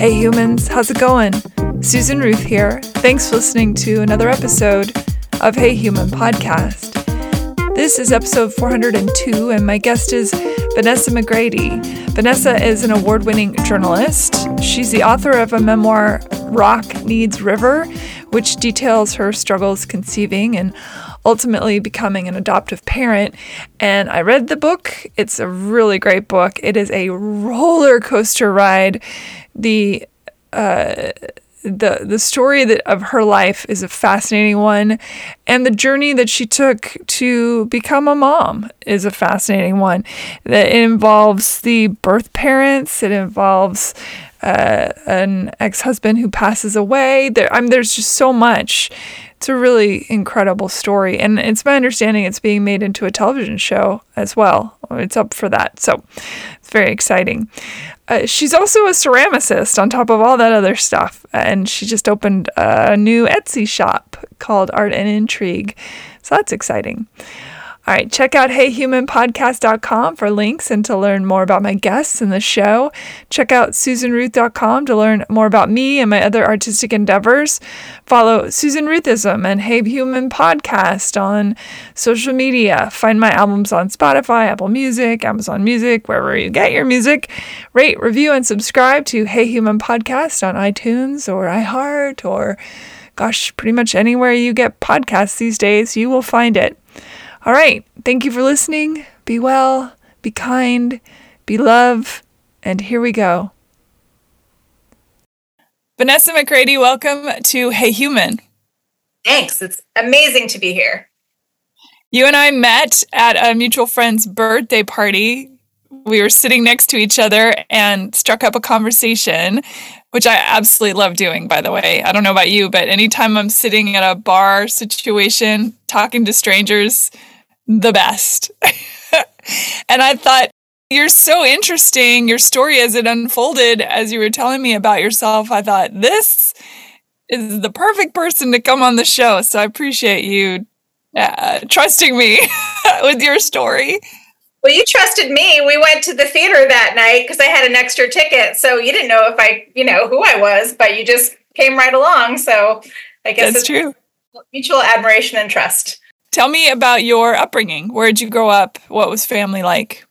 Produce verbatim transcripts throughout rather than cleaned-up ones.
Hey humans, how's it going? Susan Ruth here. Thanks for listening to another episode of Hey Human Podcast. This is episode four hundred two, and my guest is Vanessa McGrady. Vanessa is an award-winning journalist. She's the author of a memoir, Rock Needs River, which details her struggles conceiving and ultimately becoming an adoptive parent. And I read the book. It's a really great book. It is a roller coaster ride. The uh, the the story that of her life is a fascinating one, and the journey that she took to become a mom is a fascinating one. That it involves the birth parents. It involves uh, an ex-husband who passes away. There, I mean, there's just so much. It's a really incredible story, and it's my understanding it's being made into a television show as well. It's up for that, so it's very exciting. Uh, she's also a ceramicist on top of all that other stuff, and she just opened a new Etsy shop called Art and Intrigue, so that's exciting. All right, check out hey human podcast dot com for links and to learn more about my guests and the show. Check out susan ruth dot com to learn more about me and my other artistic endeavors. Follow Susan Ruthism and Hey Human Podcast on social media. Find my albums on Spotify, Apple Music, Amazon Music, wherever you get your music. Rate, review, and subscribe to Hey Human Podcast on iTunes or iHeart or, gosh, pretty much anywhere you get podcasts these days, you will find it. All right. Thank you for listening. Be well, be kind, be love, and here we go. Vanessa McGrady, welcome to Hey Human. Thanks. It's amazing to be here. You and I met at a mutual friend's birthday party. We were sitting next to each other and struck up a conversation, which I absolutely love doing, by the way. I don't know about you, but anytime I'm sitting at a bar situation, talking to strangers, the best. And I thought, you're so interesting. Your story as it unfolded, as you were telling me about yourself, I thought, this is the perfect person to come on the show. So I appreciate you uh, trusting me with your story. Well, you trusted me. We went to the theater that night because I had an extra ticket. So you didn't know if I, you know, who I was, but you just came right along. So I guess that's it's true. Mutual admiration and trust. Tell me about your upbringing. Where did you grow up? What was family like?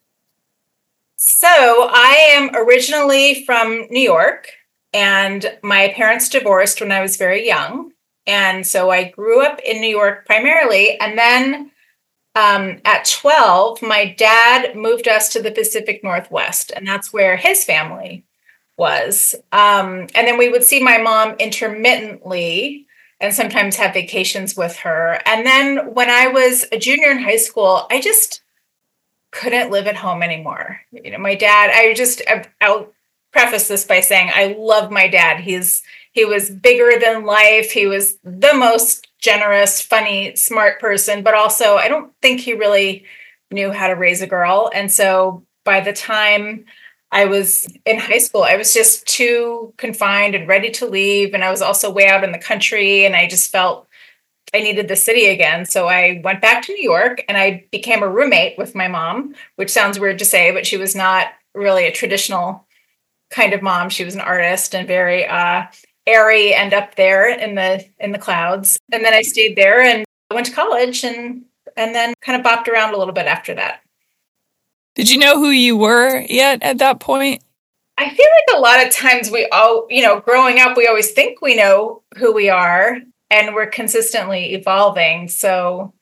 So I am originally from New York, and my parents divorced when I was very young. And so I grew up in New York primarily. And then um, at twelve, my dad moved us to the Pacific Northwest, and that's where his family was. Um, and then we would see my mom intermittently and sometimes have vacations with her. And then when I was a junior in high school, I just couldn't live at home anymore. You know, my dad, I just, I'll preface this by saying I love my dad. He's, he was bigger than life. He was the most generous, funny, smart person, but also I don't think he really knew how to raise a girl. And so by the time I was in high school, I was just too confined and ready to leave. And I was also way out in the country, and I just felt I needed the city again. So I went back to New York and I became a roommate with my mom, which sounds weird to say, but she was not really a traditional kind of mom. She was an artist and very uh, airy and up there in the in the clouds. And then I stayed there and went to college and and then kind of bopped around a little bit after that. Did you know who you were yet at that point? I feel like a lot of times we all, you know, growing up, we always think we know who we are, and we're consistently evolving. So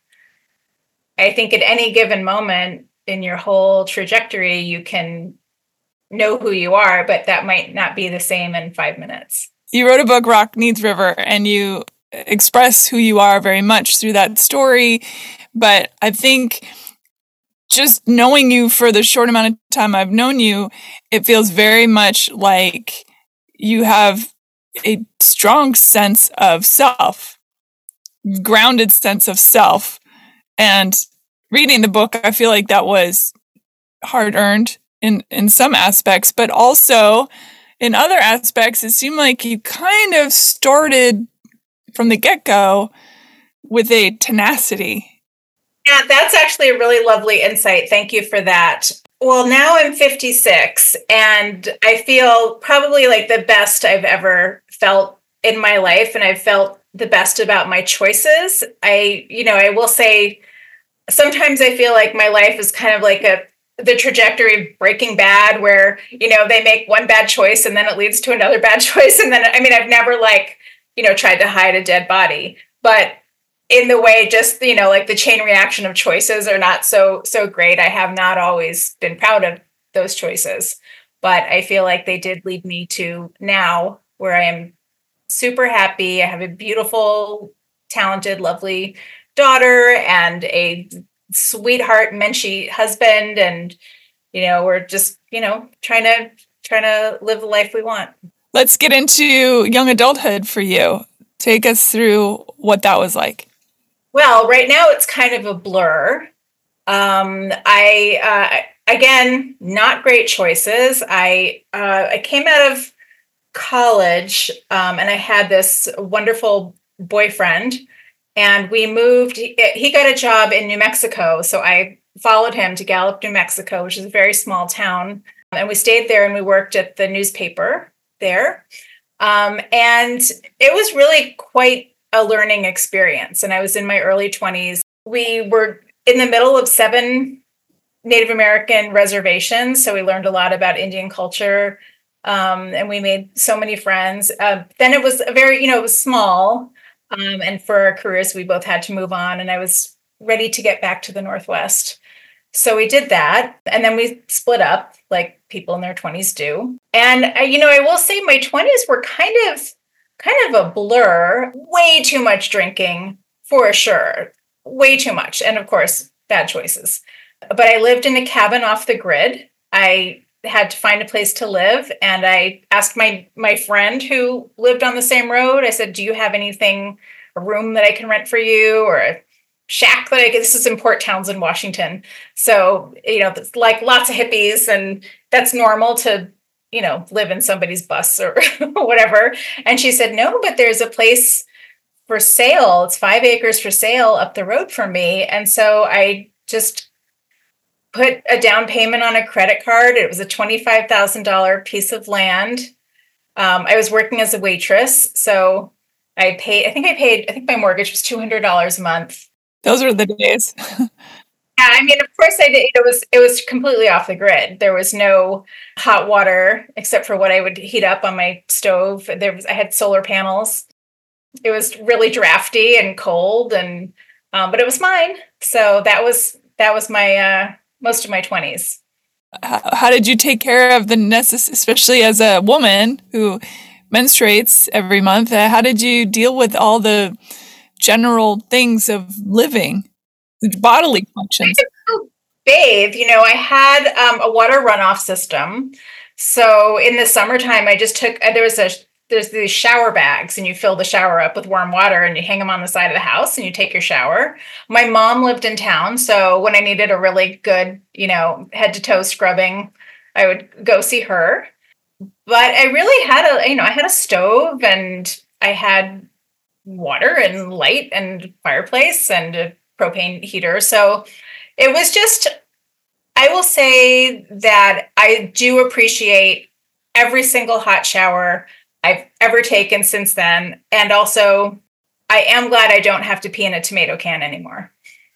I think at any given moment in your whole trajectory, you can know who you are, but that might not be the same in five minutes. You wrote a book, Rock Needs River, and you express who you are very much through that story. But I think just knowing you for the short amount of time I've known you, it feels very much like you have a strong sense of self, grounded sense of self. And reading the book, I feel like that was hard-earned in, in some aspects, but also in other aspects, it seemed like you kind of started from the get-go with a tenacity. Yeah, that's actually a really lovely insight. Thank you for that. Well, now I'm fifty-six, and I feel probably like the best I've ever felt in my life, and I've felt the best about my choices. I, you know, I will say sometimes I feel like my life is kind of like a the trajectory of Breaking Bad, where, you know, they make one bad choice and then it leads to another bad choice. And then, I mean, I've never like, you know, tried to hide a dead body, but in the way, just, you know, like the chain reaction of choices are not so, so great. I have not always been proud of those choices, but I feel like they did lead me to now where I am super happy. I have a beautiful, talented, lovely daughter and a sweetheart Menchie husband, and you know we're just you know trying to trying to live the life we want. Let's get into young adulthood for you. Take us through what that was like. Well, right now it's kind of a blur. um I uh again, not great choices. I uh I came out of college, um and I had this wonderful boyfriend. And we moved, he got a job in New Mexico. So I followed him to Gallup, New Mexico, which is a very small town. And we stayed there and we worked at the newspaper there. Um, and it was really quite a learning experience. And I was in my early twenties. We were in the middle of seven Native American reservations. So we learned a lot about Indian culture. Um, and we made so many friends. Uh, then it was a very, you know, it was small. Um, and for our careers, we both had to move on, and I was ready to get back to the Northwest. So we did that, and then we split up like people in their twenties do. And, uh, you know, I will say my twenties were kind of, kind of a blur, way too much drinking for sure, way too much. And of course, bad choices. But I lived in a cabin off the grid. I had to find a place to live. And I asked my, my friend who lived on the same road, I said, do you have anything, a room that I can rent for you, or a shack that I can, this is in Port Townsend, Washington. So, you know, it's like lots of hippies, and that's normal to, you know, live in somebody's bus or whatever. And she said, no, but there's a place for sale. It's five acres for sale up the road from me. And so I just put a down payment on a credit card. It was a twenty-five thousand dollars piece of land. Um, I was working as a waitress. So I paid, I think I paid, I think my mortgage was two hundred dollars a month. Those were the days. Yeah, I mean, of course I did. It was, it was completely off the grid. There was no hot water except for what I would heat up on my stove. There was, I had solar panels. It was really drafty and cold, and, um, but it was mine. So that was, that was my, uh, most of my twenties. How, how did you take care of the necessary, especially as a woman who menstruates every month? Uh, how did you deal with all the general things of living, the bodily functions? Bathe, you know, I had um, a water runoff system. So in the summertime, I just took, uh, there was a, there's these shower bags, and you fill the shower up with warm water and you hang them on the side of the house and you take your shower. My mom lived in town. So when I needed a really good, you know, head to toe scrubbing, I would go see her. But I really had a, you know, I had a stove, and I had water and light and fireplace and a propane heater. So it was just, I will say that I do appreciate every single hot shower I've ever taken since then. And also, I am glad I don't have to pee in a tomato can anymore.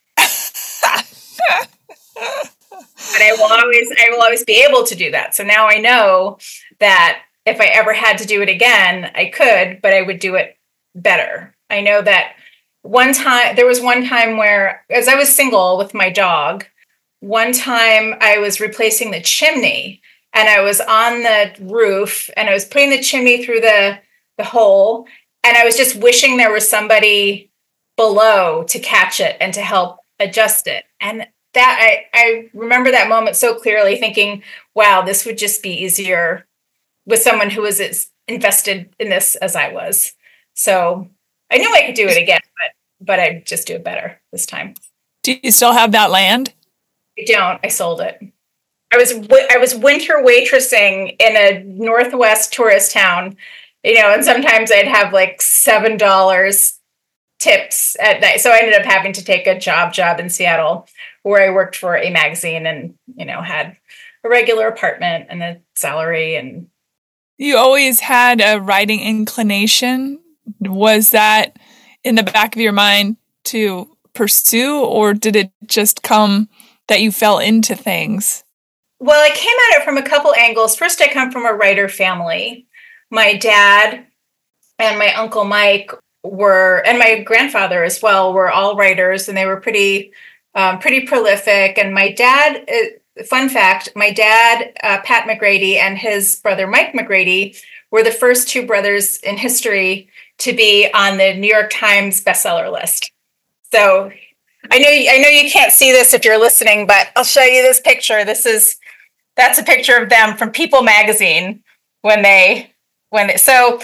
But I will always, I will always be able to do that. So now I know that if I ever had to do it again, I could, but I would do it better. I know that one time, there was one time where, as I was single with my dog, one time I was replacing the chimney. And I was on the roof, and I was putting the chimney through the, the hole. And I was just wishing there was somebody below to catch it and to help adjust it. And that I, I remember that moment so clearly, thinking, wow, this would just be easier with someone who was as invested in this as I was. So I knew I could do it again, but but I'd just do it better this time. Do you still have that land? I don't. I sold it. I was I was winter waitressing in a Northwest tourist town, you know, and sometimes I'd have like seven dollars tips at night. So I ended up having to take a job job in Seattle where I worked for a magazine and, you know, had a regular apartment and a salary. And you always had a writing inclination. Was that in the back of your mind to pursue, or did it just come that you fell into things? Well, I came at it from a couple angles. First, I come from a writer family. My dad and my uncle Mike were, and my grandfather as well, were all writers, and they were pretty, um, pretty prolific. And my dad, uh, fun fact, my dad, uh, Pat McGrady, and his brother Mike McGrady were the first two brothers in history to be on the New York Times bestseller list. So I know, I know you can't see this if you're listening, but I'll show you this picture. This is, that's a picture of them from People magazine when they, when they, so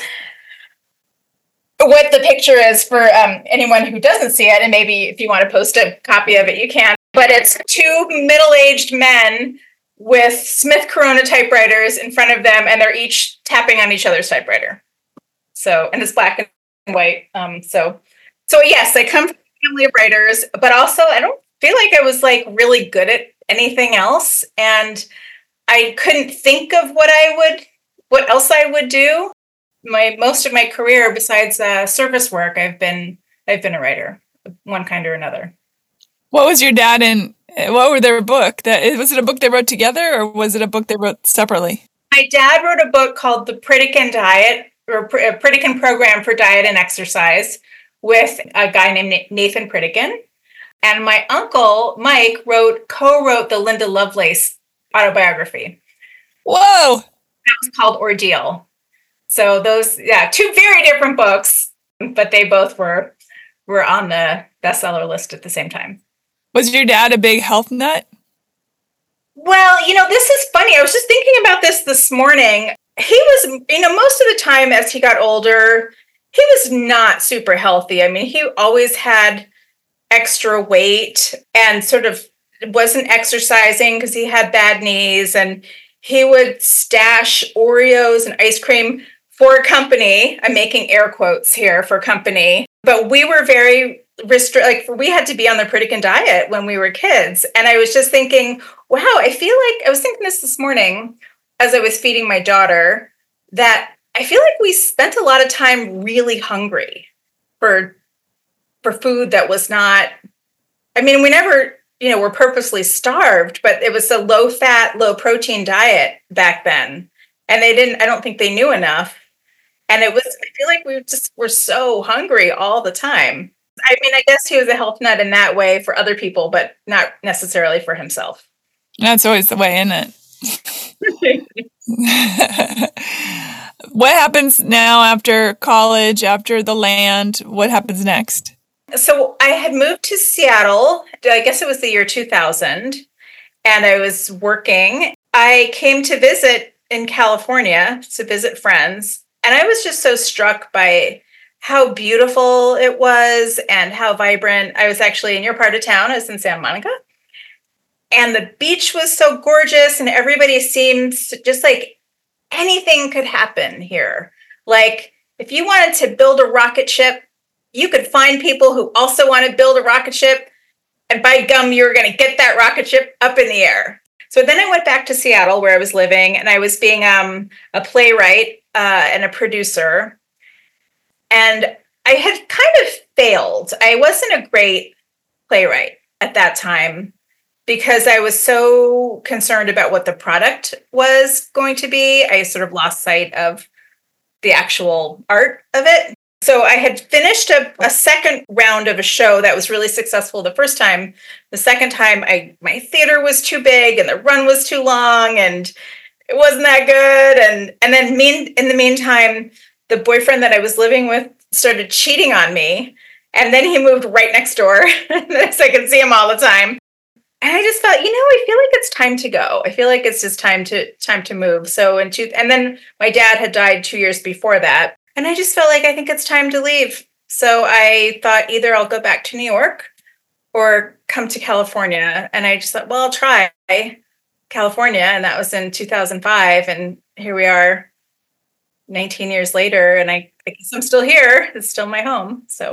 what the picture is for um, anyone who doesn't see it, and maybe if you want to post a copy of it, you can, but it's two middle-aged men with Smith Corona typewriters in front of them, and they're each tapping on each other's typewriter. So, and it's black and white. Um, so, so yes, I come from a family of writers, but also I don't feel like I was like really good at anything else. And I couldn't think of what I would, what else I would do. My, most of my career besides uh, service work, I've been, I've been a writer of one kind or another. What was your dad in, what were their book? That, was it a book they wrote together, or was it a book they wrote separately? My dad wrote a book called The Pritikin Diet, or a Pritikin Program for Diet and Exercise, with a guy named Nathan Pritikin. And my uncle, Mike, wrote, co-wrote the Linda Lovelace autobiography. Whoa! That was called Ordeal. So those, yeah, two very different books, but they both were were on the bestseller list at the same time. Was your dad a big health nut? Well, you know, this is funny. I was just thinking about this this morning. He was, you know, most of the time as he got older, he was not super healthy. I mean, he always had extra weight and sort of wasn't exercising because he had bad knees, and he would stash Oreos and ice cream for a company. I'm making air quotes here, for company. But we were very restrict, like we had to be on the Pritikin diet when we were kids. And I was just thinking, wow, I feel like, I was thinking this this morning as I was feeding my daughter, that I feel like we spent a lot of time really hungry for, for food that was not, I mean, we never, you know, were purposely starved, but it was a low fat, low protein diet back then. And they didn't, I don't think they knew enough. And it was, I feel like we just were so hungry all the time. I mean, I guess he was a health nut in that way for other people, but not necessarily for himself. That's always the way, isn't it? What happens now after college, after the land? What happens next? So I had moved to Seattle, I guess it was the year two thousand, and I was working. I came to visit in California to visit friends, and I was just so struck by how beautiful it was and how vibrant. I was actually in your part of town. I was in Santa Monica, and the beach was so gorgeous, and everybody seems just like anything could happen here. Like if you wanted to build a rocket ship, you could find people who also want to build a rocket ship, and by gum, you're going to get that rocket ship up in the air. So then I went back to Seattle where I was living, and I was being um, a playwright uh, and a producer. And I had kind of failed. I wasn't a great playwright at that time because I was so concerned about what the product was going to be. I sort of lost sight of the actual art of it. So I had finished a, a second round of a show that was really successful the first time. The second time, I my theater was too big and the run was too long and it wasn't that good. And and then mean, in the meantime, the boyfriend that I was living with started cheating on me. And then he moved right next door. So I could see him all the time. And I just felt, you know, I feel like it's time to go. I feel like it's just time to time to move. So in two, and then my dad had died two years before that. And I just felt like I think it's time to leave. So I thought either I'll go back to New York or come to California. And I just thought, well, I'll try California. And that was in two thousand five. And here we are nineteen years later. And I, I guess I'm still here. It's still my home. So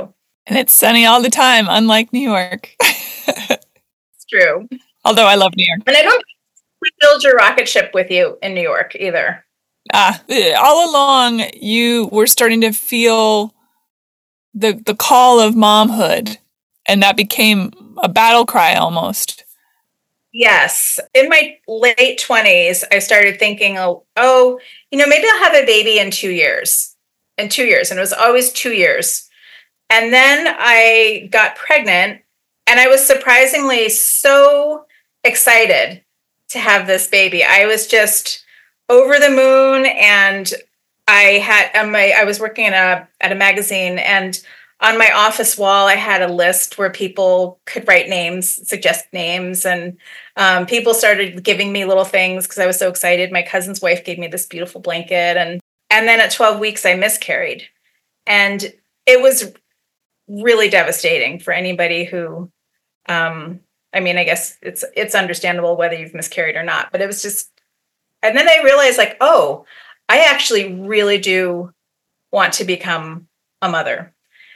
And it's sunny all the time, unlike New York. It's true. Although I love New York. And I don't build your rocket ship with you in New York either. Ah, all along, you were starting to feel the the call of momhood, and that became a battle cry almost. Yes. In my late twenties, I started thinking, oh, oh, you know, maybe I'll have a baby in two years. In two years. And it was always two years. And then I got pregnant, and I was surprisingly so excited to have this baby. I was just over the moon, and I had on my I was working in a at a magazine, and on my office wall I had a list where people could write names, suggest names, and um, people started giving me little things because I was so excited. My cousin's wife gave me this beautiful blanket, and and then at twelve weeks I miscarried, and it was really devastating for anybody who. Um, I mean, I guess it's it's understandable whether you've miscarried or not, but it was just. And then I realized, like, oh, I actually really do want to become a mother.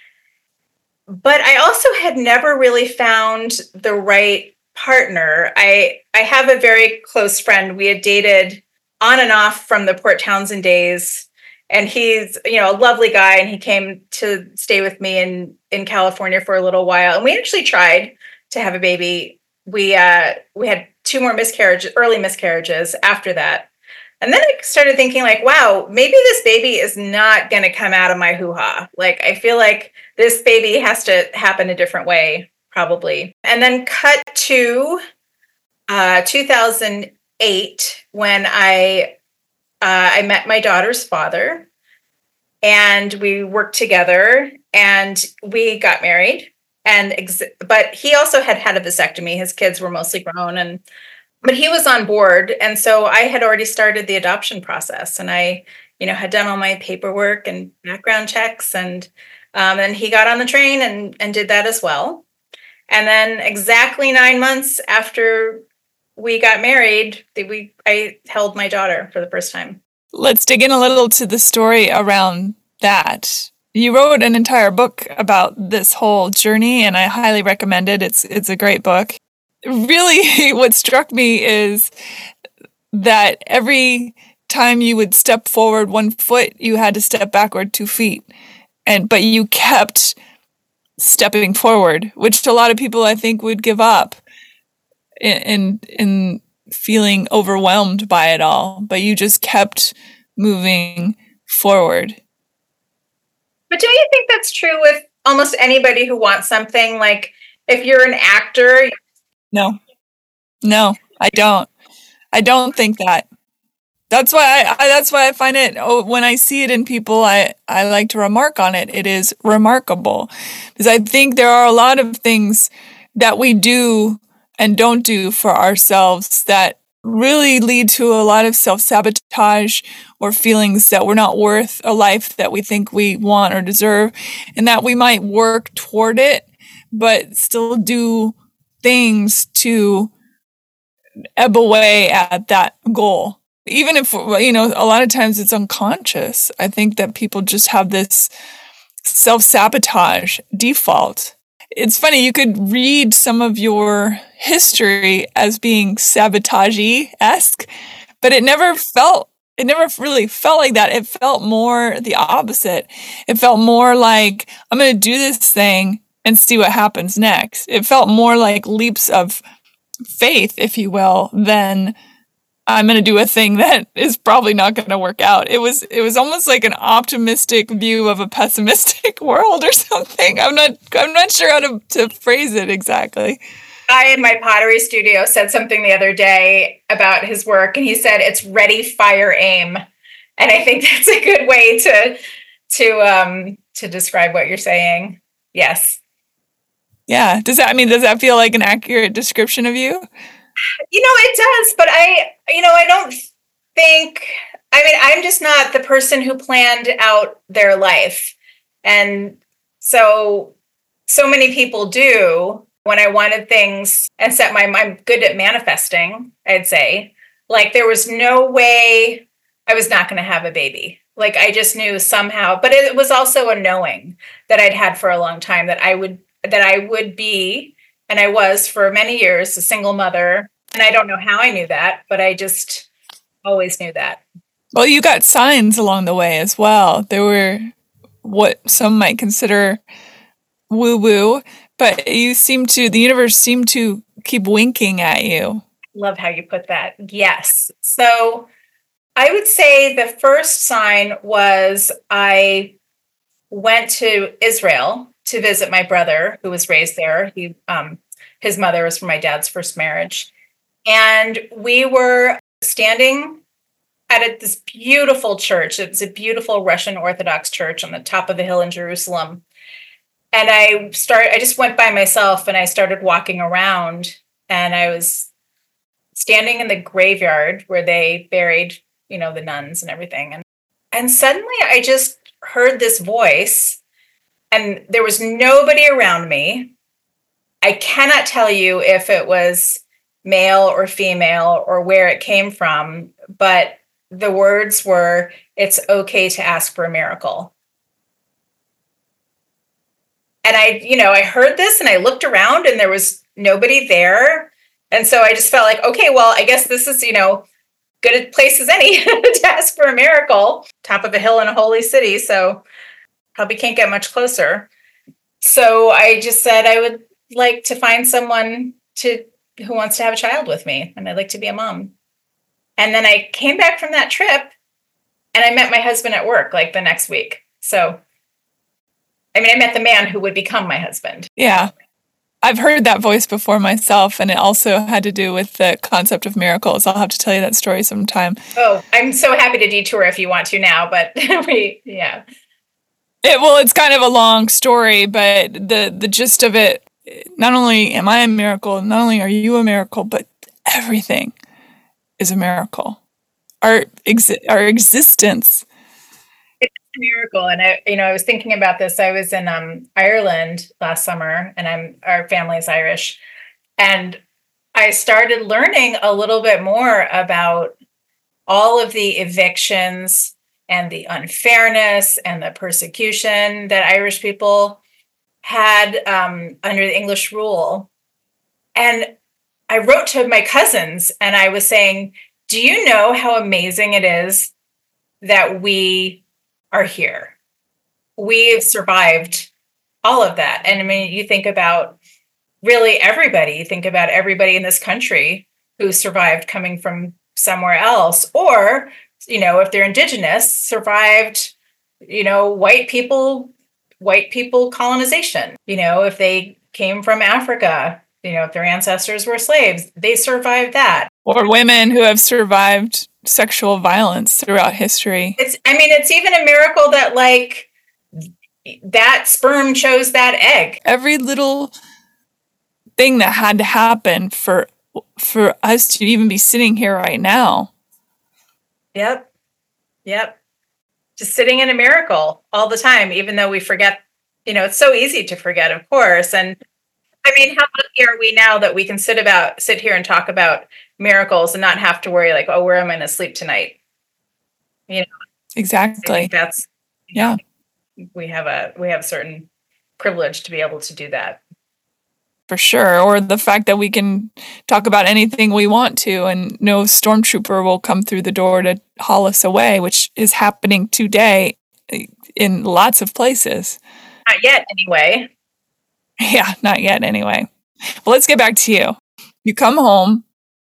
But I also had never really found the right partner. I I have a very close friend. We had dated on and off from the Port Townsend days. And he's, you know, a lovely guy. And he came to stay with me in, in California for a little while. And we actually tried to have a baby. We uh, we had two more miscarriages, early miscarriages after that. And then I started thinking, like, wow, maybe this baby is not going to come out of my hoo-ha. Like, I feel like this baby has to happen a different way, probably. And then cut to uh, two thousand eight, when I uh, I met my daughter's father, and we worked together, and we got married. And ex- but he also had had a vasectomy. His kids were mostly grown, and but he was on board. And so I had already started the adoption process, and I, you know, had done all my paperwork and background checks, and um, and he got on the train and and did that as well. And then exactly nine months after we got married, we I held my daughter for the first time. Let's dig in a little to the story around that. You wrote an entire book about this whole journey, and I highly recommend it. It's it's a great book. Really, what struck me is that every time you would step forward one foot, you had to step backward two feet. And but you kept stepping forward, which a lot of people, I think, would give up in in, in feeling overwhelmed by it all. But you just kept moving forward. But don't you think that's true with almost anybody who wants something? Like, if you're an actor. No, no, I don't. I don't think that. That's why I, I that's why I find it, oh, when I see it in people, I, I like to remark on it. It is remarkable, because I think there are a lot of things that we do and don't do for ourselves that really lead to a lot of self-sabotage or feelings that we're not worth a life that we think we want or deserve, and that we might work toward it, but still do things to ebb away at that goal. Even if, you know, a lot of times it's unconscious. I think that people just have this self-sabotage default. It's funny, you could read some of your history as being sabotage-esque, but it never felt, it never really felt like that. It felt more the opposite. It felt more like, I'm going to do this thing and see what happens next. It felt more like leaps of faith, if you will, than I'm going to do a thing that is probably not going to work out. It was it was almost like an optimistic view of a pessimistic world or something. I'm not I'm not sure how to, to phrase it exactly. I in my pottery studio said something the other day about his work, and he said it's ready, fire, aim. And I think that's a good way to to um to describe what you're saying. Yes. Yeah. Does that I mean does that feel like an accurate description of you? You know, it does, but I, you know, I don't think, I mean, I'm just not the person who planned out their life. And so, so many people do. When I wanted things and set my mind, I'm good at manifesting, I'd say. Like, there was no way I was not going to have a baby. Like I just knew somehow, but it was also a knowing that I'd had for a long time that I would, that I would be, and I was for many years, a single mother. And I don't know how I knew that, but I just always knew that. Well, you got signs along the way as well. There were what some might consider woo-woo, but you seem to, the universe seemed to keep winking at you. Love how you put that. Yes. So I would say the first sign was I went to Israel to visit my brother who was raised there. He, um, his mother was from my dad's first marriage. And we were standing at a, this beautiful church. It was a beautiful Russian Orthodox church on the top of a hill in Jerusalem. And I started, I just went by myself and I started walking around, and I was standing in the graveyard where they buried, you know, the nuns and everything. And, and suddenly I just heard this voice, and there was nobody around me. I cannot tell you if it was male or female or where it came from, but the words were, "It's okay to ask for a miracle." And I, you know, I heard this and I looked around and there was nobody there. And so I just felt like, okay, well, I guess this is, you know, good a place as any to ask for a miracle. Top of a hill in a holy city. So probably can't get much closer. So I just said I would like to find someone to who wants to have a child with me. And I'd like to be a mom. And then I came back from that trip and I met my husband at work like the next week. So I mean, I met the man who would become my husband. Yeah. I've heard that voice before myself, and it also had to do with the concept of miracles. I'll have to tell you that story sometime. Oh, I'm so happy to detour if you want to now, but we, yeah. It, well, it's kind of a long story, but the, the gist of it, not only am I a miracle, not only are you a miracle, but everything is a miracle. Our, exi- our existence. It's a miracle. And I, you know, I was thinking about this. I was in um, Ireland last summer, and I'm our family's Irish. And I started learning a little bit more about all of the evictions and the unfairness and the persecution that Irish people had um, under the English rule. And I wrote to my cousins and I was saying, do you know how amazing it is that we are here? We've survived all of that. And I mean, you think about really everybody, you think about everybody in this country who survived coming from somewhere else, or, you know, if they're indigenous, survived, you know, white people, white people colonization. You know, if they came from Africa, you know, if their ancestors were slaves, they survived that. Or women who have survived sexual violence throughout history. It's, I mean, it's even a miracle that, like, that sperm chose that egg. Every little thing that had to happen for for us to even be sitting here right now. Yep. Yep. Just sitting in a miracle all the time, even though we forget, you know, it's so easy to forget, of course. And I mean, how lucky are we now that we can sit about, sit here and talk about miracles and not have to worry like, oh, where am I going to sleep tonight? You know, exactly. I think that's, yeah, know, we have a, we have a certain privilege to be able to do that. For sure. Or the fact that we can talk about anything we want to and no stormtrooper will come through the door to haul us away, which is happening today in lots of places. Not yet, anyway. Yeah, not yet, anyway. Well, let's get back to you. You come home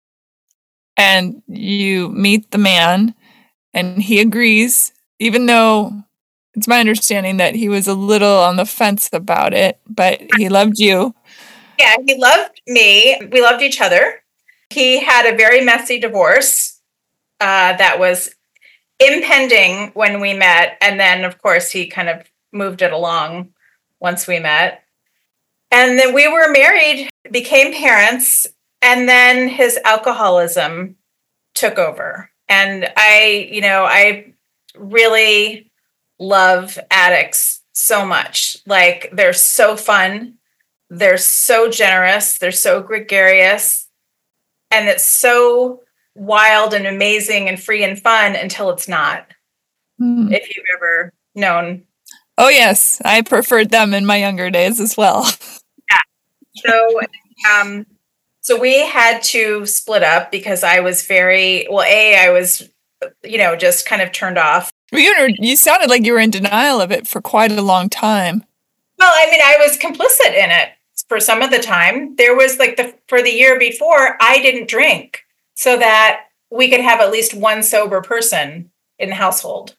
and you meet the man and he agrees, even though it's my understanding that he was a little on the fence about it, but he loved you. Yeah, he loved me. We loved each other. He had a very messy divorce uh, that was impending when we met. And then, of course, he kind of moved it along once we met. And then we were married, became parents, and then his alcoholism took over. And I, you know, I really love addicts so much. Like, they're so fun. They're so generous. They're so gregarious. And it's so wild and amazing and free and fun until it's not. Mm. if you've ever known. Oh, yes. I preferred them in my younger days as well. Yeah. So, um, so we had to split up because I was very, well, A, I was, you know, just kind of turned off. You were, you sounded like you were in denial of it for quite a long time. Well, I mean, I was complicit in it for some of the time. There was like the, for the year before, I didn't drink so that we could have at least one sober person in the household.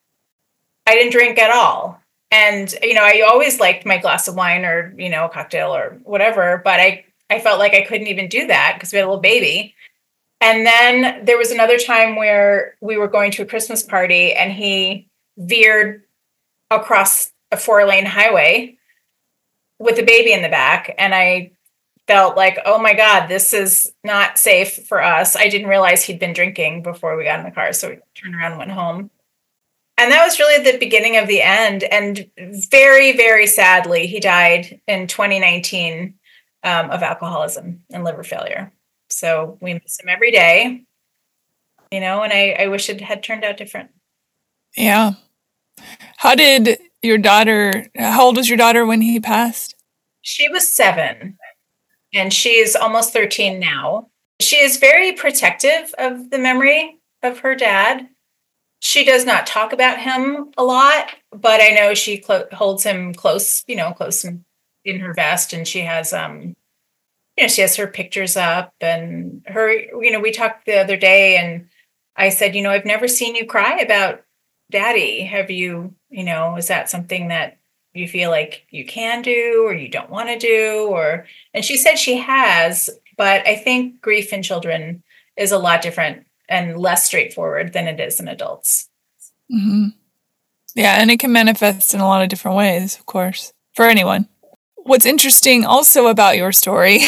I didn't drink at all. And, you know, I always liked my glass of wine or, you know, a cocktail or whatever, but I, I felt like I couldn't even do that because we had a little baby. And then there was another time where we were going to a Christmas party and he veered across a four lane highway with a baby in the back. And I felt like, oh my God, this is not safe for us. I didn't realize he'd been drinking before we got in the car. So we turned around and went home. And that was really the beginning of the end. And very, very sadly, he died in twenty nineteen um, of alcoholism and liver failure. So we miss him every day, you know, and I, I wish it had turned out different. Yeah. How did your daughter, how old was your daughter when he passed? She was seven and she is almost thirteen now. She is very protective of the memory of her dad. She does not talk about him a lot, but I know she clo- holds him close, you know, close in, in her vest. And she has, um, you know, she has her pictures up and her, you know, we talked the other day and I said, you know, I've never seen you cry about Daddy. Have you, you know, is that something that you feel like you can do or you don't want to do? Or, and she said she has, but I think grief in children is a lot different and less straightforward than it is in adults. Mm-hmm. Yeah, and it can manifest in a lot of different ways, of course, for anyone. What's interesting also about your story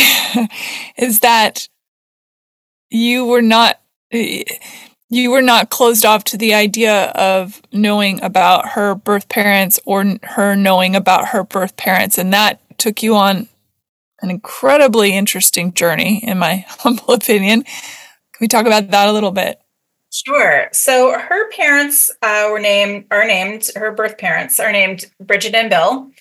is that you were not you were not closed off to the idea of knowing about her birth parents or her knowing about her birth parents, and that took you on an incredibly interesting journey, in my humble opinion. Can we talk about that a little bit? Sure. So her parents uh, were named, are named, her birth parents are named Bridget and Bill.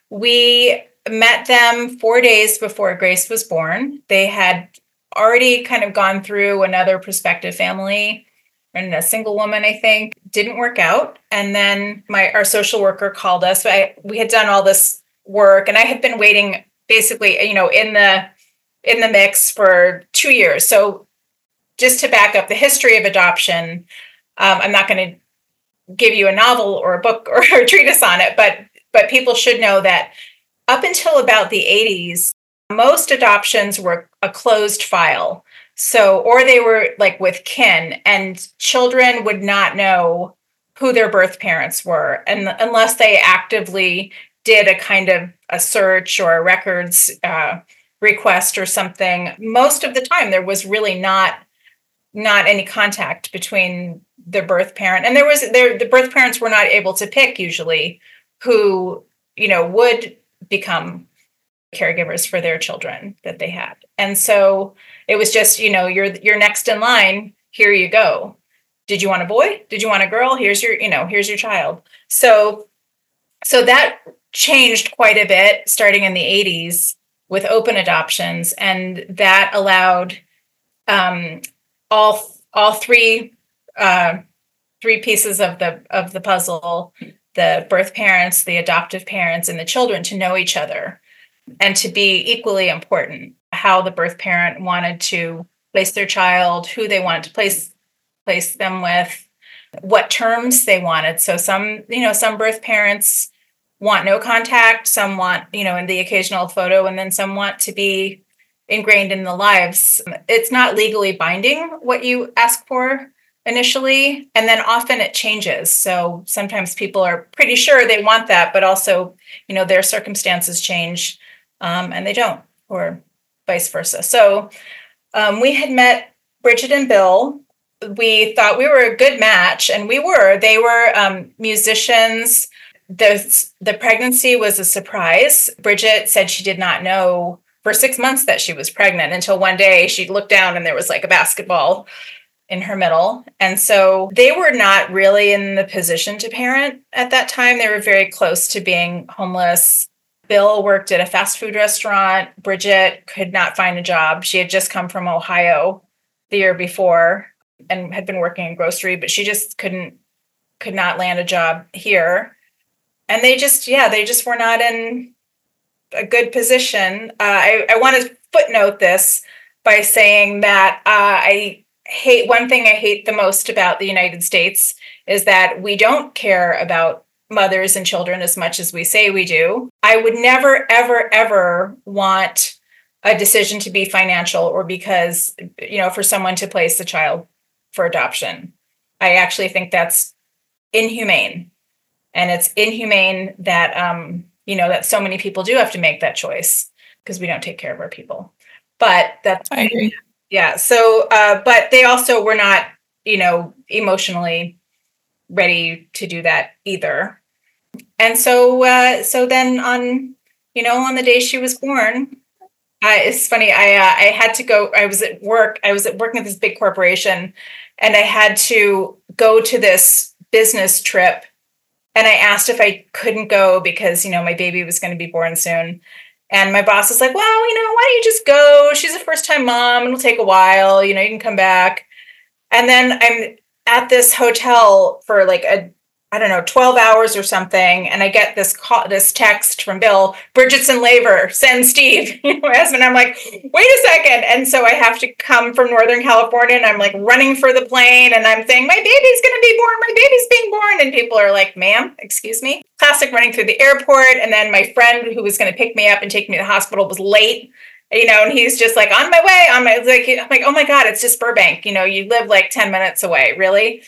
We met them four days before Grace was born. They had already kind of gone through another prospective family and a single woman, I think, didn't work out. And then my our social worker called us. I, we had done all this work and I had been waiting basically, you know, in the in the mix for two years. So just to back up the history of adoption, um, I'm not going to give you a novel or a book or a treatise on it, but but people should know that up until about the eighties, most adoptions were a closed file. So, or they were like with kin, and children would not know who their birth parents were, and unless they actively did a kind of a search or a records uh, request or something. Most of the time, there was really not not any contact between the birth parent, and there was there the birth parents were not able to pick usually who, you know, would become caregivers for their children that they had. And so it was just, you know, you're you're next in line, here you go. Did you want a boy? Did you want a girl? Here's your, you know, here's your child. So so that changed quite a bit starting in the eighties with open adoptions, and that allowed um all all three uh, three pieces of the of the puzzle, the birth parents, the adoptive parents, and the children, to know each other and to be equally important. How the birth parent wanted to place their child, who they wanted to place place them with, what terms they wanted. So some, you know, some birth parents want no contact, some want, you know, in the occasional photo, and then some want to be ingrained in the lives. It's not legally binding what you ask for initially, and then often it changes. So sometimes people are pretty sure they want that, but also, you know, their circumstances change um, and they don't, or vice versa. So um, we had met Bridget and Bill. We thought we were a good match, and we were. They were um, musicians. The, the pregnancy was a surprise. Bridget said she did not know for six months that she was pregnant until one day she looked down and there was like a basketball in her middle. And so they were not really in the position to parent at that time. They were very close to being homeless. Bill worked at a fast food restaurant. Bridget could not find a job. She had just come from Ohio the year before and had been working in grocery, but she just couldn't, could not land a job here. And they just, yeah, they just were not in a good position. Uh, I, I want to footnote this by saying that uh, I hate, one thing I hate the most about the United States is that we don't care about mothers and children as much as we say we do. I would never, ever, ever want a decision to be financial or because, you know, for someone to place a child for adoption. I actually think that's inhumane. And it's inhumane that, um, you know, that so many people do have to make that choice because we don't take care of our people. But that's, I agree. Yeah. So, uh, but they also were not, you know, emotionally ready to do that either. And so, uh, so then on, you know, on the day she was born, uh, it's funny. I, uh, I had to go, I was at work. I was at working at this big corporation and I had to go to this business trip. And I asked if I couldn't go because, you know, my baby was going to be born soon. And my boss was like, well, you know, why don't you just go? She's a first time mom. It'll take a while. You know, you can come back. And then I'm at this hotel for like a, I don't know, twelve hours or something. And I get this call, this text from Bill, Bridget's in labor, send Steve, my husband. I'm like, wait a second. And so I have to come from Northern California and I'm like running for the plane and I'm saying, my baby's going to be born. My baby's being born. And people are like, ma'am, excuse me. Classic running through the airport. And then my friend who was going to pick me up and take me to the hospital was late. You know, and he's just like on my way, on my, like, I'm like, oh my God, it's just Burbank. You know, you live like ten minutes away, really?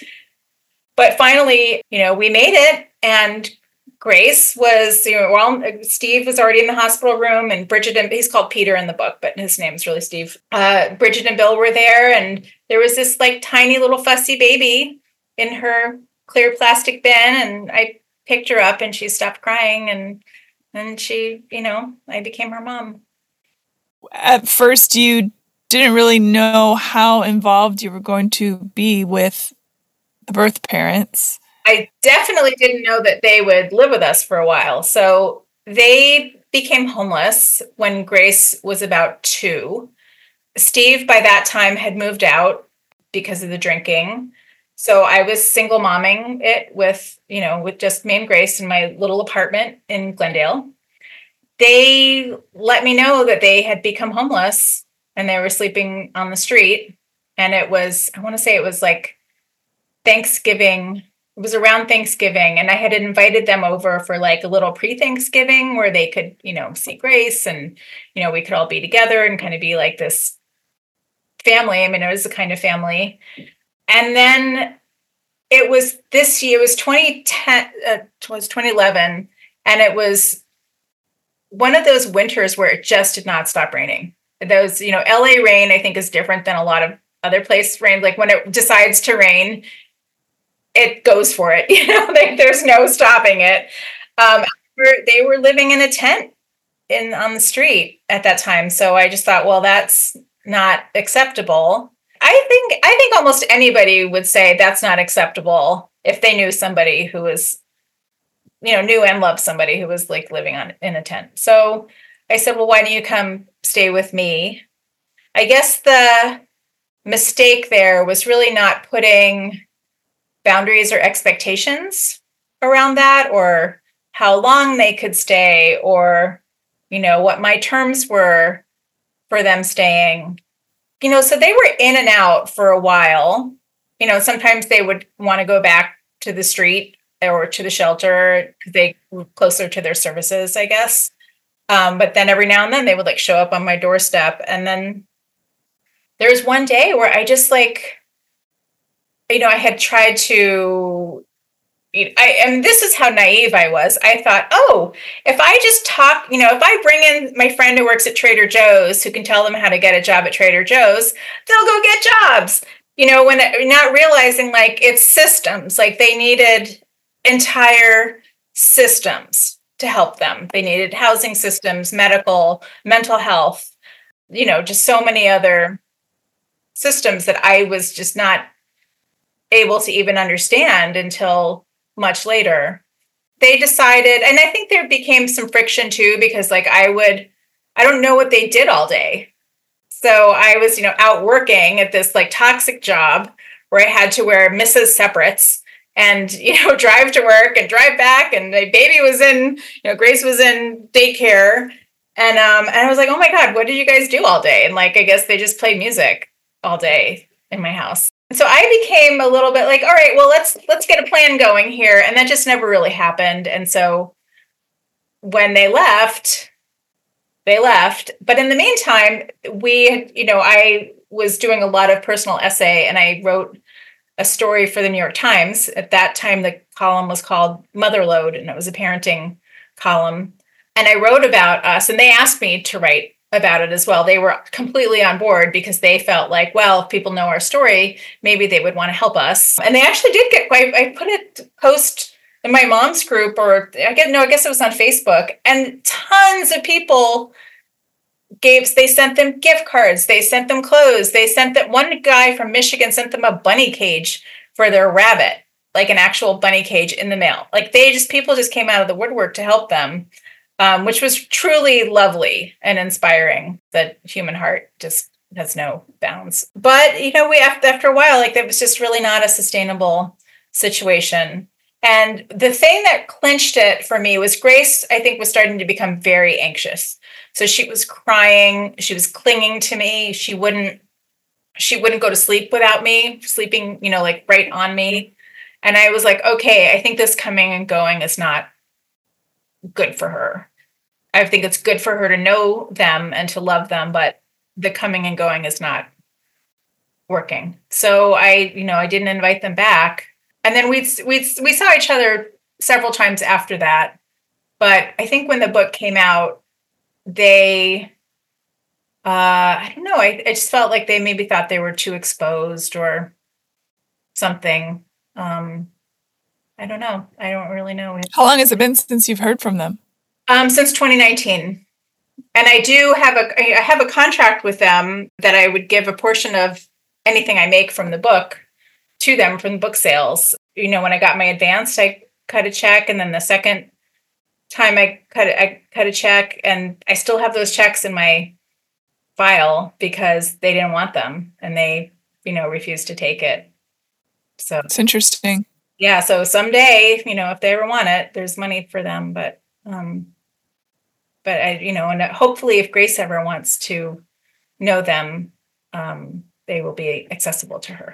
But finally, you know, we made it. And Grace was, you know, well, Steve was already in the hospital room and Bridget and he's called Peter in the book, but his name's really Steve. Uh, Bridget and Bill were there. And there was this like tiny little fussy baby in her clear plastic bin. And I picked her up and she stopped crying. And then she, you know, I became her mom. At first, you didn't really know how involved you were going to be with the birth parents. I definitely didn't know that they would live with us for a while. So they became homeless when Grace was about two. Steve, by that time, had moved out because of the drinking. So I was single momming it with, you know, with just me and Grace in my little apartment in Glendale. They let me know that they had become homeless and they were sleeping on the street. And it was, I want to say it was like Thanksgiving. It was around Thanksgiving. And I had invited them over for like a little pre-Thanksgiving where they could, you know, see Grace and, you know, we could all be together and kind of be like this family. I mean, it was the kind of family. And then it was this year, it was twenty ten, uh, it was twenty eleven. And it was one of those winters where it just did not stop raining. Those, you know, L A rain, I think, is different than a lot of other places rain. Like when it decides to rain, it goes for it. You know, like there's no stopping it. Um, they were living in a tent in on the street at that time. So I just thought, well, that's not acceptable. I think I think almost anybody would say that's not acceptable if they knew somebody who was, you know, knew and loved somebody who was like living on in a tent. So I said, well, why don't you come stay with me? I guess the mistake there was really not putting boundaries or expectations around that or how long they could stay or, you know, what my terms were for them staying. You know, so they were in and out for a while. You know, sometimes they would want to go back to the street or to the shelter because they were closer to their services, I guess. Um, but then every now and then they would like show up on my doorstep. And then there was one day where I just like, you know, I had tried to, I, and this is how naive I was. I thought, oh, if I just talk, you know, if I bring in my friend who works at Trader Joe's, who can tell them how to get a job at Trader Joe's, they'll go get jobs, you know, when not realizing like it's systems, like they needed entire systems to help them. They needed housing systems, medical, mental health, you know, just so many other systems that I was just not able to even understand until much later. They decided, and I think there became some friction too, because like I would, I don't know what they did all day. So I was, you know, out working at this like toxic job where I had to wear Missus Separates and, you know, drive to work and drive back. And my baby was in, you know, Grace was in daycare. And, um, and I was like, oh my God, what did you guys do all day? And like, I guess they just played music all day in my house. And so I became a little bit like, all right, well, let's, let's get a plan going here. And that just never really happened. And so when they left, they left. But in the meantime, we, you know, I was doing a lot of personal essay and I wrote a story for the New York Times. At that time, the column was called Motherload, and it was a parenting column. And I wrote about us, and they asked me to write about it as well. They were completely on board because they felt like, well, if people know our story, maybe they would want to help us. And they actually did get quite, I put it post in my mom's group, or I guess, no, I guess it was on Facebook, and tons of people gave, they sent them gift cards, they sent them clothes, they sent that one guy from Michigan sent them a bunny cage for their rabbit, like an actual bunny cage in the mail. Like they just, people just came out of the woodwork to help them. Um, which was truly lovely and inspiring. The human heart just has no bounds. But, you know, we after, after a while, like that was just really not a sustainable situation. And the thing that clinched it for me was Grace, I think, was starting to become very anxious. So she was crying. She was clinging to me. She wouldn't, she wouldn't go to sleep without me, sleeping, you know, like right on me. And I was like, okay, I think this coming and going is not good for her. I think it's good for her to know them and to love them, but the coming and going is not working. So I, you know, I didn't invite them back. And then we we we saw each other several times after that. But I think when the book came out, they, uh, I don't know, I, I just felt like they maybe thought they were too exposed or something. Um, I don't know. I don't really know. How long has it been since you've heard from them? Um, since twenty nineteen. And I do have a, I have a contract with them that I would give a portion of anything I make from the book to them from the book sales. You know, when I got my advance, I cut a check. And then the second time I cut it, I cut a check, and I still have those checks in my file because they didn't want them and they, you know, refused to take it. So it's interesting. Yeah. So someday, you know, if they ever want it, there's money for them, but Um, but I, you know, and hopefully if Grace ever wants to know them, um, they will be accessible to her.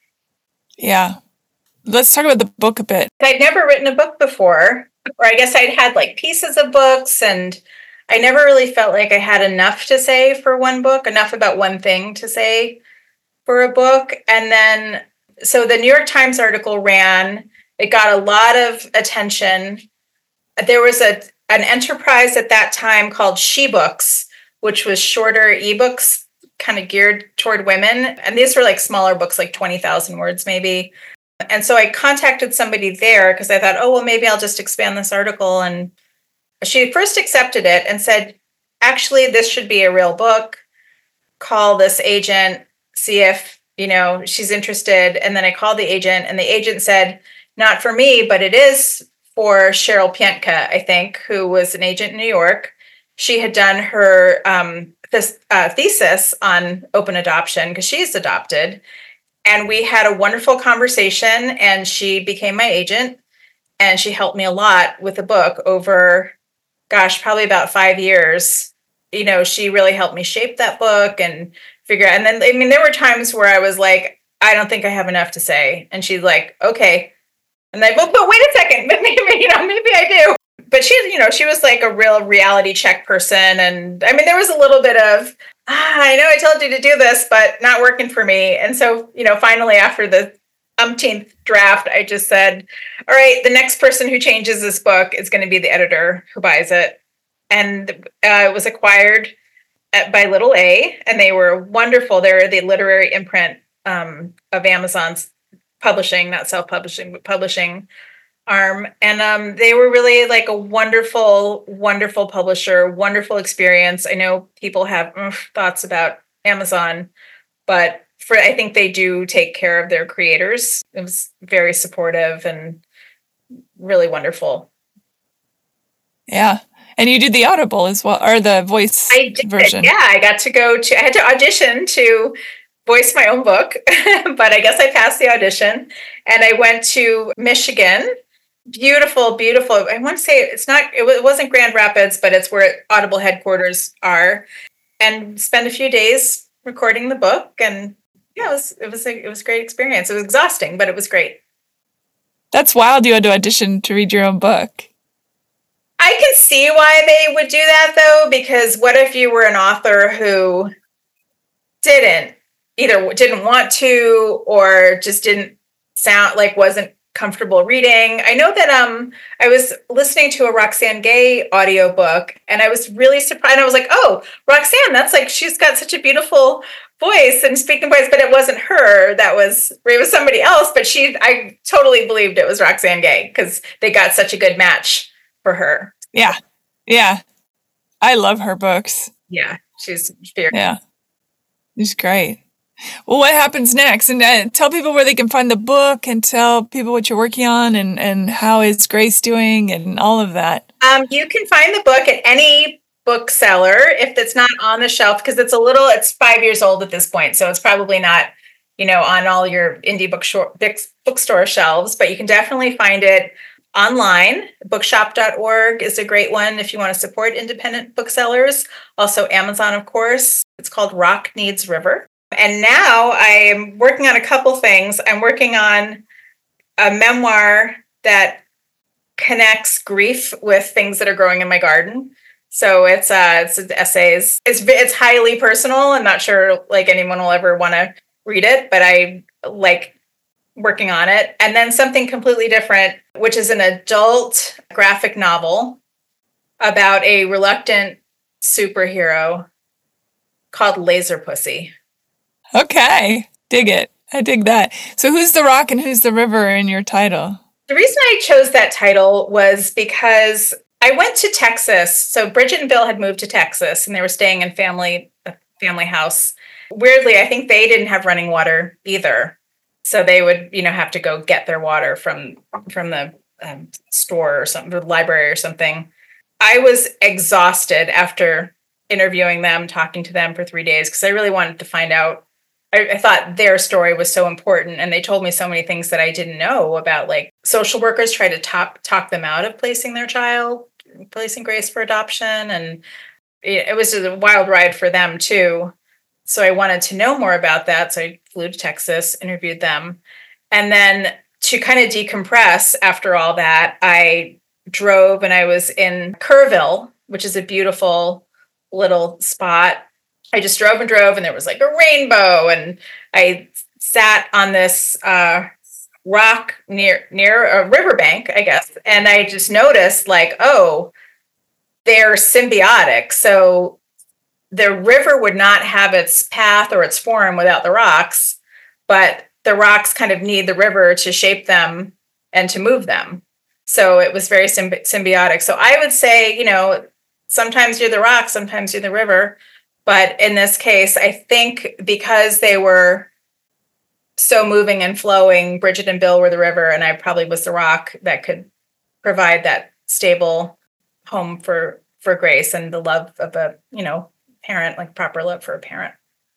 Yeah. Let's talk about the book a bit. I'd never written a book before, or I guess I'd had like pieces of books, and I never really felt like I had enough to say for one book, enough about one thing to say for a book. And then, so the New York Times article ran, it got a lot of attention. There was a an enterprise at that time called SheBooks, which was shorter ebooks, kind of geared toward women. And these were like smaller books, like twenty thousand words maybe. And so I contacted somebody there because I thought, oh, well, maybe I'll just expand this article. And she first accepted it and said, actually, this should be a real book. Call this agent, see if, you know, she's interested. And then I called the agent, and the agent said, not for me, but it is for Cheryl Pientka, I think, who was an agent in New York. She had done her um, this uh, thesis on open adoption because she's adopted. And we had a wonderful conversation, and she became my agent, and she helped me a lot with the book over, gosh, probably about five years. You know, she really helped me shape that book and figure out. And then, I mean, there were times where I was like, I don't think I have enough to say. And she's like, okay. And I, well, but wait a second, but maybe, you know, maybe I do. But she, you know, she was like a real reality check person. And I mean, there was a little bit of, ah, I know I told you to do this, but not working for me. And so, you know, finally after the umpteenth draft, I just said, all right, the next person who changes this book is going to be the editor who buys it. And uh, it was acquired at, by Little A, and they were wonderful. They're the literary imprint um, of Amazon's publishing, not self-publishing, but publishing arm. And um, they were really like a wonderful, wonderful publisher, wonderful experience. I know people have mm, thoughts about Amazon, but for, I think they do take care of their creators. It was very supportive and really wonderful. Yeah. And you did the Audible as well, or the voice I did, version. Yeah, I got to go to, I had to audition to voice my own book, but I guess I passed the audition. And I went to Michigan. Beautiful, beautiful. I want to say it's not, it wasn't Grand Rapids, but it's where Audible headquarters are. And spend a few days recording the book. And yeah, it was, it was, a, it was a great experience. It was exhausting, but it was great. That's wild. You had to audition to read your own book. I can see why they would do that, though, because what if you were an author who didn't either didn't want to or just didn't sound like wasn't comfortable reading? I know that um I was listening to a Roxane Gay audiobook and I was really surprised. I was like, oh, Roxane, that's like, she's got such a beautiful voice and speaking voice, but it wasn't her. That was, it was somebody else, but she, I totally believed it was Roxane Gay because they got such a good match for her. Yeah. Yeah. I love her books. Yeah. She's very Yeah. She's great. Well, what happens next? And uh, tell people where they can find the book and tell people what you're working on and, and how is Grace doing and all of that. Um, you can find the book at any bookseller if it's not on the shelf, because it's a little, it's five years old at this point. So it's probably not, you know, on all your indie bookstore, bookstore shelves, but you can definitely find it online. bookshop dot org is a great one if you want to support independent booksellers. Also Amazon, of course. It's called Rock Needs River. And now I am working on a couple things. I'm working on a memoir that connects grief with things that are growing in my garden. So it's uh it's essays. It's it's highly personal. I'm not sure like anyone will ever want to read it, but I like working on it. And then something completely different, which is an adult graphic novel about a reluctant superhero called Laser Pussy. Okay. Dig it. I dig that. So who's the rock and who's the river in your title? The reason I chose that title was because I went to Texas. So Bridget and Bill had moved to Texas and they were staying in family, a family house. Weirdly, I think they didn't have running water either. So they would, you know, have to go get their water from, from the um, store or something, the library or something. I was exhausted after interviewing them, talking to them for three days, because I really wanted to find out. I, I thought their story was so important. And they told me so many things that I didn't know about, like social workers try to talk, talk them out of placing their child, placing Grace for adoption. And it, it was a wild ride for them too. So I wanted to know more about that. So I flew to Texas, interviewed them. And then to kind of decompress after all that, I drove and I was in Kerrville, which is a beautiful little spot. I just drove and drove and there was like a rainbow. And I sat on this uh, rock near, near a riverbank, I guess. And I just noticed like, oh, they're symbiotic. So the river would not have its path or its form without the rocks, but the rocks kind of need the river to shape them and to move them. So it was very symbi- symbiotic. So I would say, you know, sometimes you're the rock, sometimes you're the river. But in this case, I think because they were so moving and flowing, Bridget and Bill were the river, and I probably was the rock that could provide that stable home for, for Grace and the love of a, you know, parent, like proper love for a parent.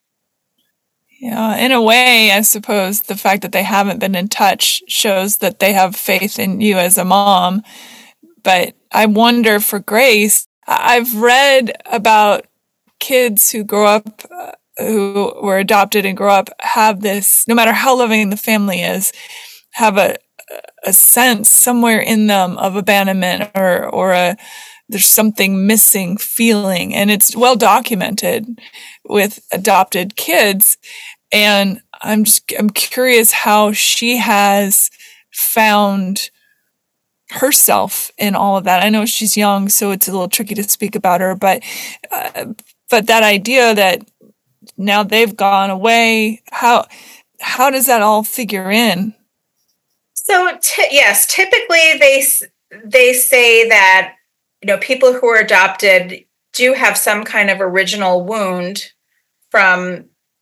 Yeah, in a way, I suppose the fact that they haven't been in touch shows that they have faith in you as a mom. But I wonder for Grace, I've read about kids who grow up, uh, who were adopted and grow up, have this, no matter how loving the family is, have a a sense somewhere in them of abandonment or or a there's something missing feeling. And it's well documented with adopted kids. And I'm just, I'm curious how she has found herself in all of that. I know she's young, so it's a little tricky to speak about her, but, uh, but that idea that now they've gone away, how, how does that all figure in? So t- yes, typically they, they say that, you know, people who are adopted do have some kind of original wound from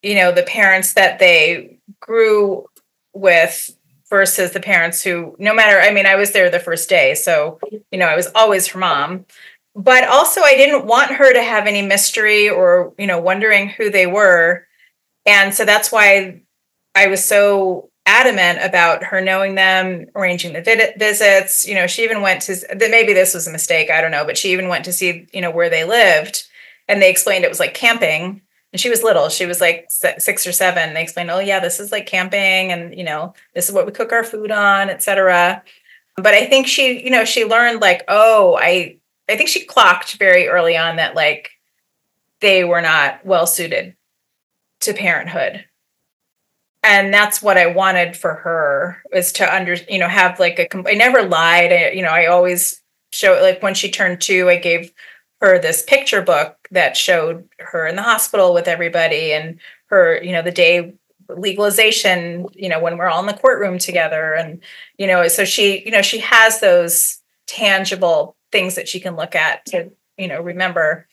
you know, the parents that they grew with versus the parents who, no matter, I mean, I was there the first day, so, you know, I was always her mom. But also, I didn't want her to have any mystery or, you know, wondering who they were. And so that's why I was so adamant about her knowing them, arranging the vid- visits. You know, she even went to, maybe this was a mistake, I don't know, but she even went to see, you know, where they lived. And they explained it was like camping. And she was little. She was like six or seven. They explained, oh, yeah, this is like camping. And, you know, this is what we cook our food on, et cetera. But I think she, you know, she learned like, oh, I, I think she clocked very early on that like they were not well suited to parenthood. And that's what I wanted for her, was to under, you know, have like a, I never lied. I, you know, I always show, like when she turned two, I gave her this picture book that showed her in the hospital with everybody and her, you know, the day legalization, you know, when we're all in the courtroom together. And, you know, so she, you know, she has those tangible things that she can look at to, you know, remember.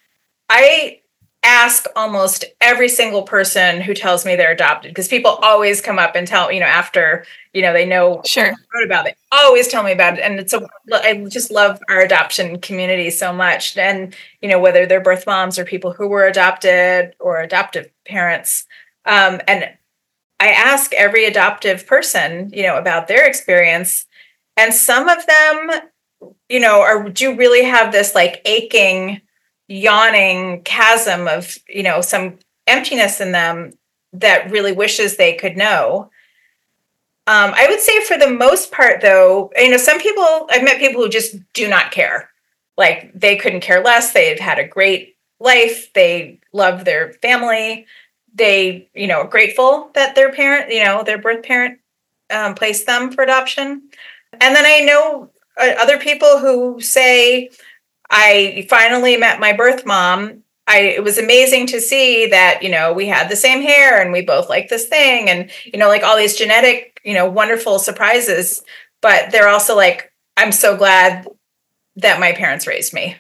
I ask almost every single person who tells me they're adopted, because people always come up and tell, you know, after, you know, they know sure. I wrote about it, always tell me about it. And it's a, I just love our adoption community so much. And, you know, whether they're birth moms or people who were adopted or adoptive parents. Um, and I ask every adoptive person, you know, about their experience. And some of them, you know, are, do really have this like aching, yawning chasm of, you know, some emptiness in them that really wishes they could know. Um, I would say for the most part, though, you know, some people, I've met people who just do not care. Like they couldn't care less. They've had a great life. They love their family. They, you know, are grateful that their parent, you know, their birth parent um, placed them for adoption. And then I know uh, other people who say, I finally met my birth mom. I, it was amazing to see that, you know, we had the same hair and we both like this thing and, you know, like all these genetic, you know, wonderful surprises. But they're also like, I'm so glad that my parents raised me.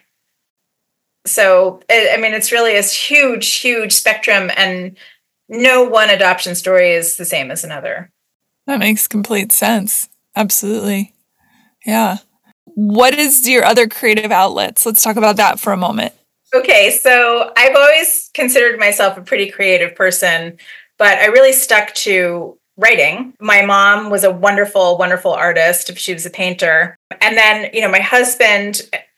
So, I mean, it's really a huge, huge spectrum, and no one adoption story is the same as another. That makes complete sense. Absolutely. Yeah. What is your other creative outlets? Let's talk about that for a moment. Okay, so I've always considered myself a pretty creative person, but I really stuck to writing. My mom was a wonderful, wonderful artist. She was a painter. And then, you know, my husband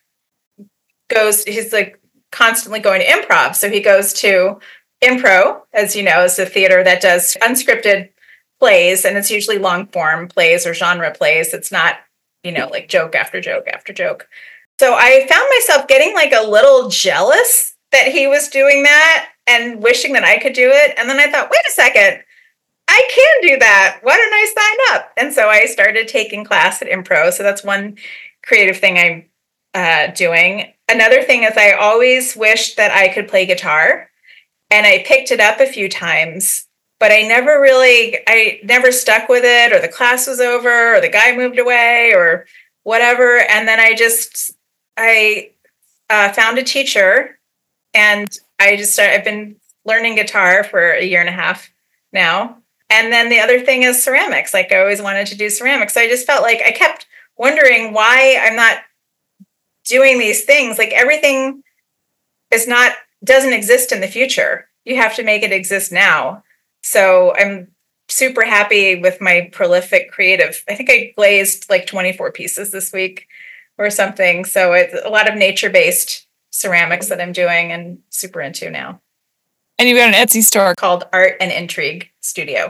goes, he's like constantly going to improv. So he goes to Impro, as you know, is a theater that does unscripted plays, and it's usually long form plays or genre plays. It's not, you know, like joke after joke after joke. So I found myself getting like a little jealous that he was doing that and wishing that I could do it. And then I thought, wait a second, I can do that. Why don't I sign up? And so I started taking class at Impro. So that's one creative thing I'm uh, doing. Another thing is I always wished that I could play guitar, and I picked it up a few times, but I never really, I never stuck with it, or the class was over, or the guy moved away, or whatever. And then I just, I uh, found a teacher, and I just started, I've been learning guitar for a year and a half now. And then the other thing is ceramics. Like I always wanted to do ceramics. So I just felt like I kept wondering why I'm not doing these things. Like everything is not, doesn't exist in the future. You have to make it exist now. So I'm super happy with my prolific creative. I think I glazed like twenty-four pieces this week or something. So it's a lot of nature-based ceramics that I'm doing and super into now. And you've got an Etsy store called Art and Intrigue Studio.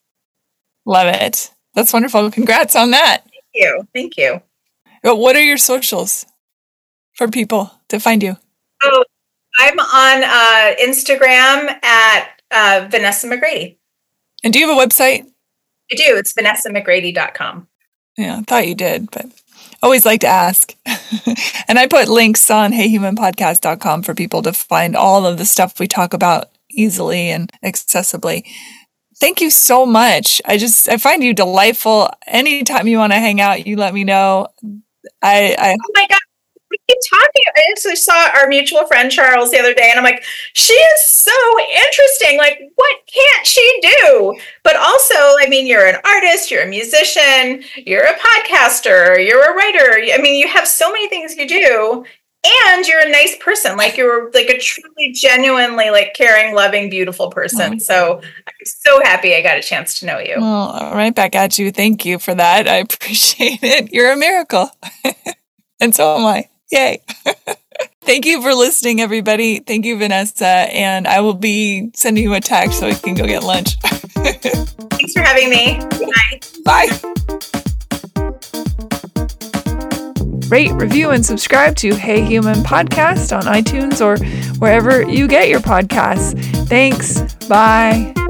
Love it. That's wonderful. Congrats on that. Thank you. Thank you. But what are your socials for people to find you? Oh, I'm on uh, Instagram at uh, Vanessa McGrady. And do you have a website? I do. It's vanessa mcgrady dot com. Yeah, I thought you did, but always like to ask. And I put links on hey human podcast dot com for people to find all of the stuff we talk about easily and accessibly. Thank you so much. I just, I find you delightful. Anytime you want to hang out, you let me know. I, I Oh my God. we keep talking. I actually saw our mutual friend Charles the other day, and I'm like, she is so interesting. Like, what can't she do? But also, I mean, you're an artist, you're a musician, you're a podcaster, you're a writer. I mean, you have so many things you do, and you're a nice person. Like, you're like a truly, genuinely, like, caring, loving, beautiful person. Oh. So I'm so happy I got a chance to know you. Well, right back at you. Thank you for that. I appreciate it. You're a miracle. And so am I. Yay. Thank you for listening, everybody. Thank you, Vanessa. And I will be sending you a text so we can go get lunch. Thanks for having me. Bye. Bye. Rate, review, and subscribe to Hey Human Podcast on iTunes or wherever you get your podcasts. Thanks. Bye.